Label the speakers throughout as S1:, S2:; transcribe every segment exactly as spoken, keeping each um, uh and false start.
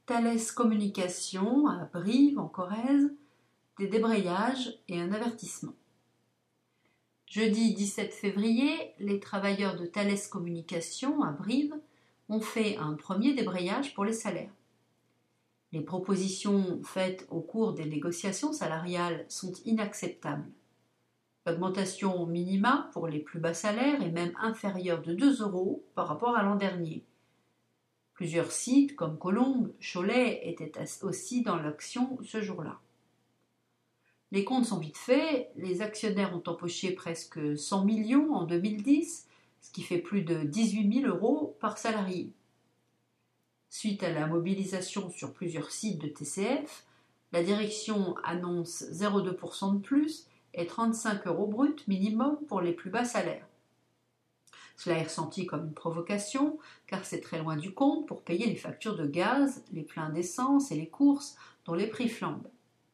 S1: Thales Communication à Brive, en Corrèze, des débrayages et un avertissement. Jeudi dix-sept février, les travailleurs de Thales Communication à Brive ont fait un premier débrayage pour les salaires. Les propositions faites au cours des négociations salariales sont inacceptables. L'augmentation minima pour les plus bas salaires est même inférieure de deux euros par rapport à l'an dernier. Plusieurs sites comme Colombes, Cholet étaient aussi dans l'action ce jour-là. Les comptes sont vite faits, les actionnaires ont empoché presque cent millions en deux mille dix, ce qui fait plus de dix-huit mille euros par salarié. Suite à la mobilisation sur plusieurs sites de T C F, la direction annonce zéro virgule deux pour cent de plus et trente-cinq euros bruts minimum pour les plus bas salaires. Cela est ressenti comme une provocation, car c'est très loin du compte pour payer les factures de gaz, les pleins d'essence et les courses dont les prix flambent.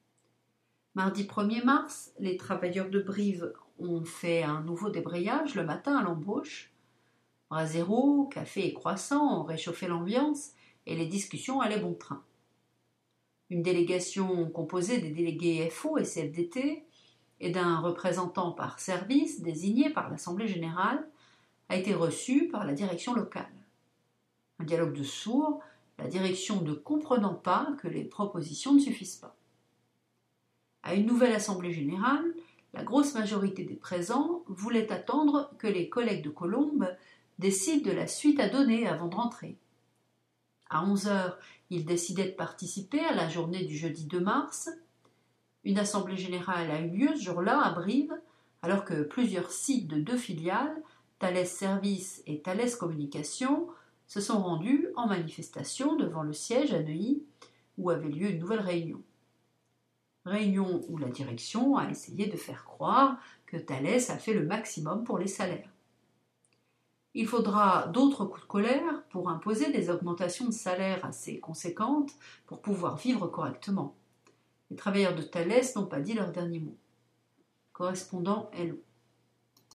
S1: Mardi premier mars, les travailleurs de Brive ont fait un nouveau débrayage le matin à l'embauche. Brasero, café et croissants ont réchauffé l'ambiance et les discussions allaient bon train. Une délégation composée des délégués F O et C F D T et d'un représentant par service désigné par l'Assemblée générale a été reçue par la direction locale. Un dialogue de sourds, la direction ne comprenant pas que les propositions ne suffisent pas. À une nouvelle Assemblée générale, la grosse majorité des présents voulait attendre que les collègues de Colombes décident de la suite à donner avant de rentrer. À onze heures, ils décidaient de participer à la journée du jeudi deux mars. Une Assemblée générale a eu lieu ce jour-là à Brive, alors que plusieurs sites de deux filiales, Thales Services et Thales Communication, se sont rendus en manifestation devant le siège à Neuilly, où avait lieu une nouvelle réunion. Réunion où la direction a essayé de faire croire que Thales a fait le maximum pour les salaires. Il faudra d'autres coups de colère pour imposer des augmentations de salaire assez conséquentes pour pouvoir vivre correctement. Les travailleurs de Thales n'ont pas dit leur dernier mot. Correspondant L O.